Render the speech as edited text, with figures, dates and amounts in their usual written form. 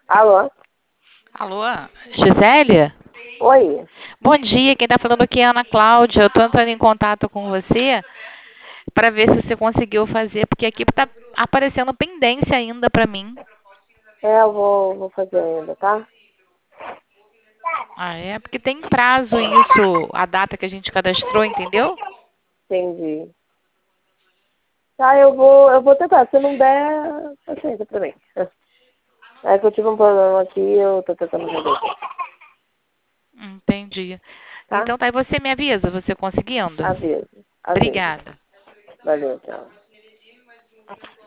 Alô? Alô, Gisele? Oi? Bom dia, quem está falando aqui é a Ana Cláudia. Eu estou entrando em contato com você para ver se você conseguiu fazer, porque aqui está aparecendo pendência ainda para mim. Eu vou fazer ainda, tá? Ah, é? Porque tem prazo isso, a data que a gente cadastrou, entendeu? Entendi. Tá, eu vou tentar. Se não der, paciência pra mim. É que eu tive um problema aqui e eu tô tentando resolver, Entendi. tá? Então tá, e você me avisa, você conseguindo? Aviso. Aviso. Obrigada. Valeu, tchau.